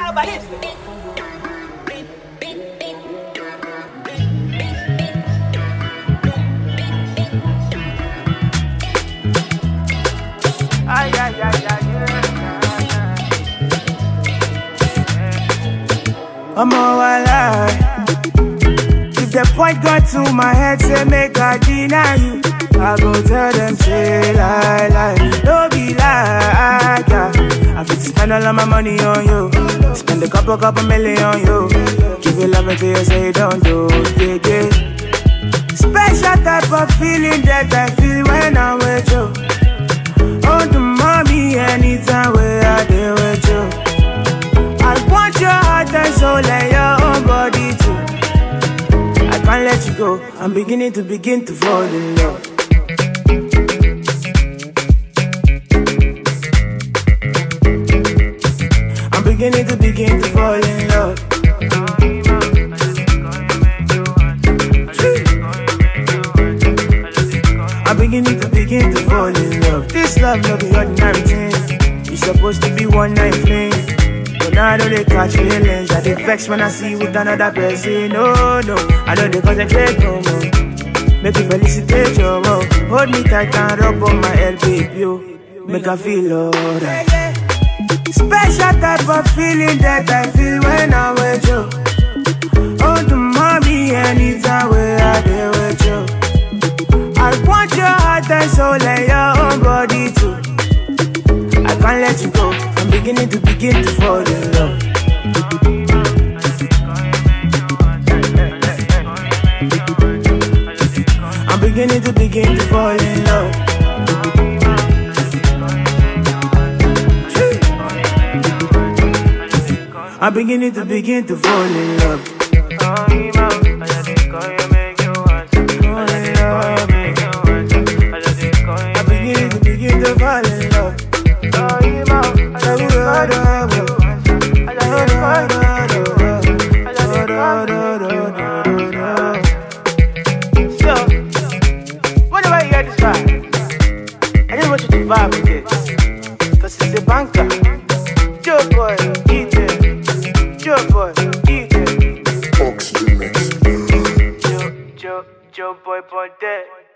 Ay, ay, ay, ay, I'm all alive. If the point got to my head, say make I deny you, I go tell them say lie. Don't be like yeah. I fit spend all of my money on you, spend a couple million on you. Give you love until you say don't do, yeah. Special type of feeling that I feel when I'm with you. Oh, the mommy, anytime where I deal with you. I want your heart and soul and your own body too. I can't let you go. I'm beginning to fall in love. I'm beginning to fall in love. I'm beginning to fall in love. This love no be ordinary thing. It's supposed to be one night fling. But now I know they catch feelings. I dey vex when I see you with another person. No, I know they concentrate no more. Make you felicitate your love. Hold me tight and rub on my head, baby, yo. Make I feel alright. Special type of feeling that I feel when I'm with you. Oh, the mommy, anytime where I deal with you. I want your heart and soul and your own body too. I can't let you go. I'm beginning to fall in love. I'm beginning to fall in love. I'm beginning to fall in love. Fall in love. So, whenever you hear this vibe, I just want you to vibe with it. Cause it's a banker. Joe boy, eat it. Joe boy, eat it. Oxygen mix. Joe boy, boy, dead.